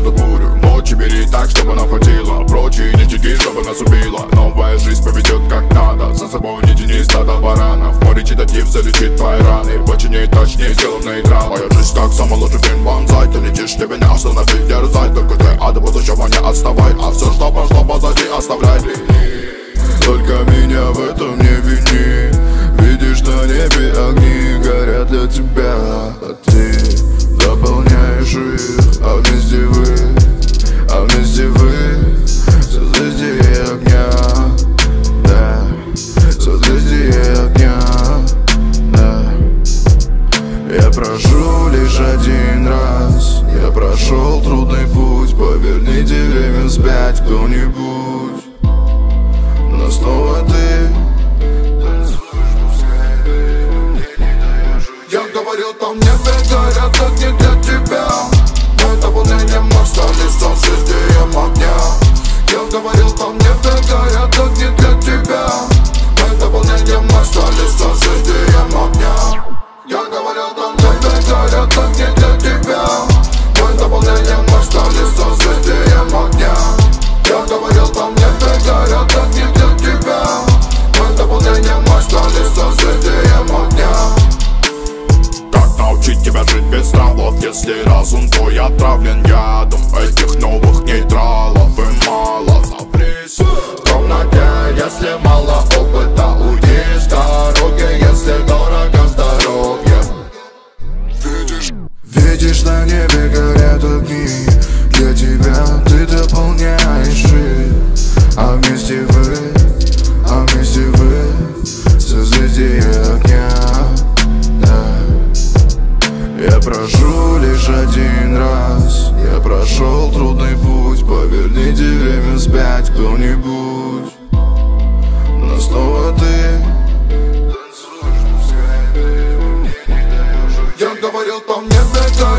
эту бурю. Ночи бери так, чтобы она хватила. Прочие нитяки, чтобы нас убила. Новая жизнь поведет как надо. За собой не тяни стадо баранов. Море читатив залечит твои раны. Почини точнее, сделав на экран. Моя жизнь как самый лучший фильм бонсай. Ты летишь, тебе не остановить, дерзай. Только ты от будущего не отставай. А все, что прошло позади, оставляй. Только меня в этом не вини. Видишь, на небе огни горят для тебя, а ты дополняешь их. А вместе вы созвездие огня, да, созвездие огня, да. Я прошу лишь один раз. Я прошел трудный путь. Поверните время вспять кто-нибудь. Но снова ты танцуешь, пускай ты мне не даешь жить. Я говорил, там небе горят огни для тебя. Мы дополнением стали созвездием огня. Я говорил, там небе горят огни для тебя. Мы дополнением стали созвездием огня. Я говорил, там небе горят огни для тебя. Мы дополнением стали созвездием огня. Я говорил, там небе горят огни для тебя. Мы дополнением стали созвездием огня. Как научить тебя жить без травов, если разум твой отравлен ядом этих новых нейтралов? И мало запрись в комнате, если мало опыта. Уйди с дороги, если дорого здоровье. Видишь, на небе горят огни для тебя, ты дополняешь их. А вместе вы созвездие огня, да. Я прошу лишь один раз. Я прошел трудный путь. Поверните время вспять кто-нибудь. Но снова ты танцуешь, пускай ты мне не даешь жить. Я говорил, там небе горят